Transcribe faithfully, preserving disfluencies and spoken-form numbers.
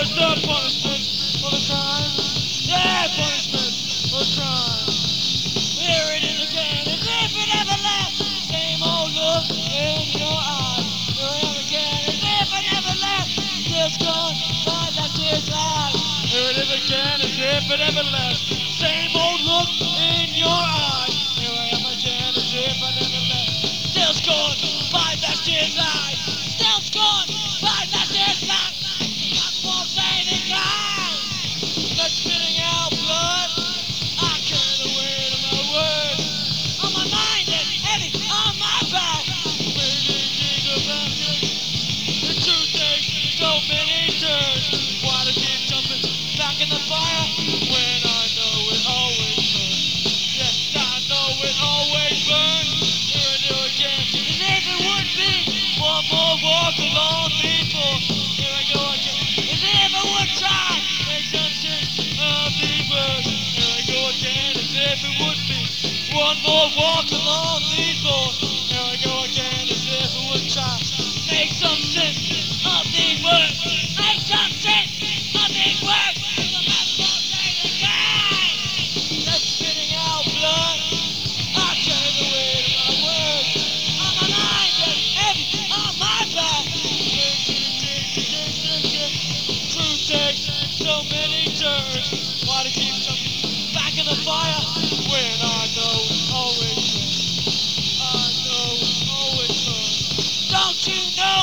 Where's the punishment for the crime? Yeah, punishment for the crime. Here it is again, as if it never left. Same old look in your eyes. Here I am again, as if it never left. Just gone by that year's life. Here it is again, as if it never left. Same old look in your eyes. Here I am again, as if I never left. Still scorned by that year's life. Still scorned by that year's life. Got more saying in kind. That's spitting out blood. I carry the weight of my words. On my mind and heavy on my back. Waiting, think about you. The truth takes so many turns. Why to keep jumping back in the fire when I know it always burns? Yes, I know it always burns. Here I do again, as if it would be one more walk along before. Here I go again, as if I would try make some sense of these words. Here I go again, as if it would be one more walk along these floors. Here I go again, as if I would try make some sense of these words. Make some sense of these words. The mouthful saying again. That's spitting out blood. I carry the weight of my words. On my mind and heavy on my back. Truth takes so many turns. Why to keep jumping back in the fire when I know it always burns? I know it always burns. Don't you know?